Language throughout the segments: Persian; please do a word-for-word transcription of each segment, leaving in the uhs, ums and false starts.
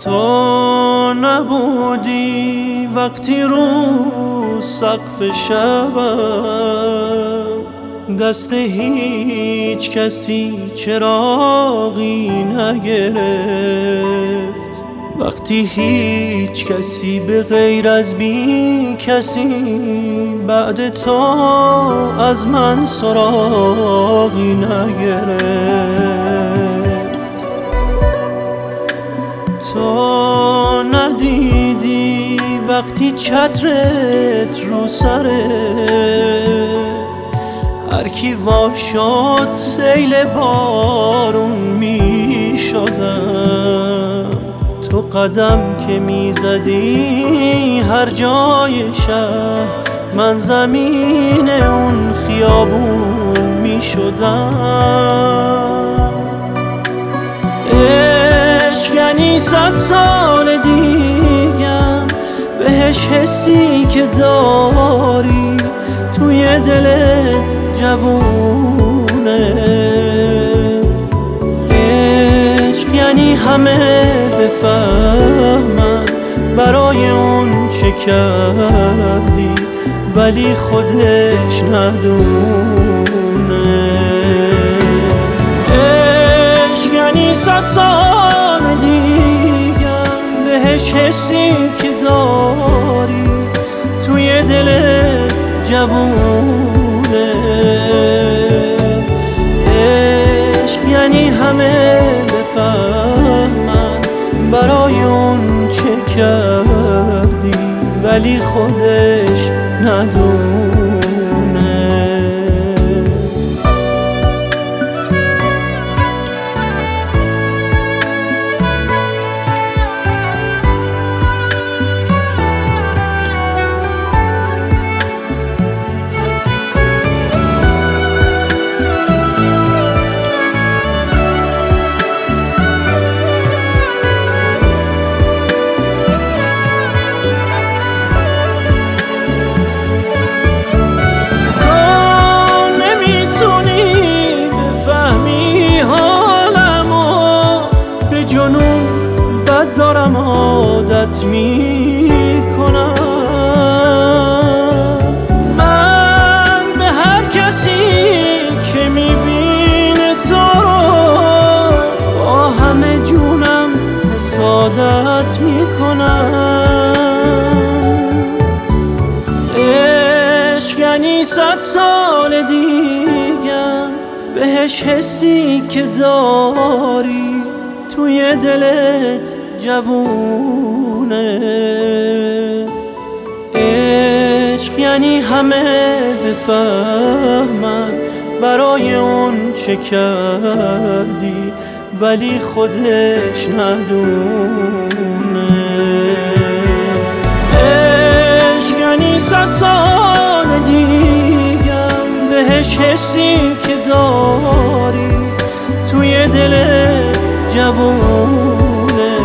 تو نبودی وقتی رو سقف شبم دست هیچ کسی چراغی نگرفت، وقتی هیچ کسی به غیر از بی کسی بعد تو از من سراغی نگرفت. تو ندیدی وقتی چترت رو سره هر کی وا شد سیل بارون می شدم. تو قدم که می زدی هر جای شهر من زمین اون خیابون می شدم. عشق یعنی صد سال دیگم بهش حسی که داری توی دلت جوونه. عشق یعنی همه بفهمن برای اون چه کردی ولی خودش ندونه. عشق یعنی صد سال دیگم بهش حسی که داری توی دلت جوونه. عشق یعنی همه بفهمن برای اون چه کردی ولی خودش ندونه. بد دارم عادت میکنم من به هر کسی که میبینه تو رو با همه جونم حسادت میکنم. عشق یعنی صد سال دیگم بهش حسی که داری توی دلت جوونه. عشق یعنی همه بفهمن برای اون چه کردی ولی خودش ندونه. عشق یعنی صد سال دیگم بهش حسی که داری توی دلت جوونه.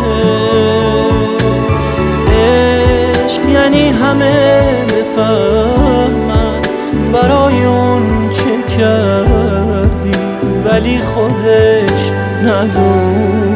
عشق یعنی همه بفهمن برای اون چه کردی ولی خودش ندونه.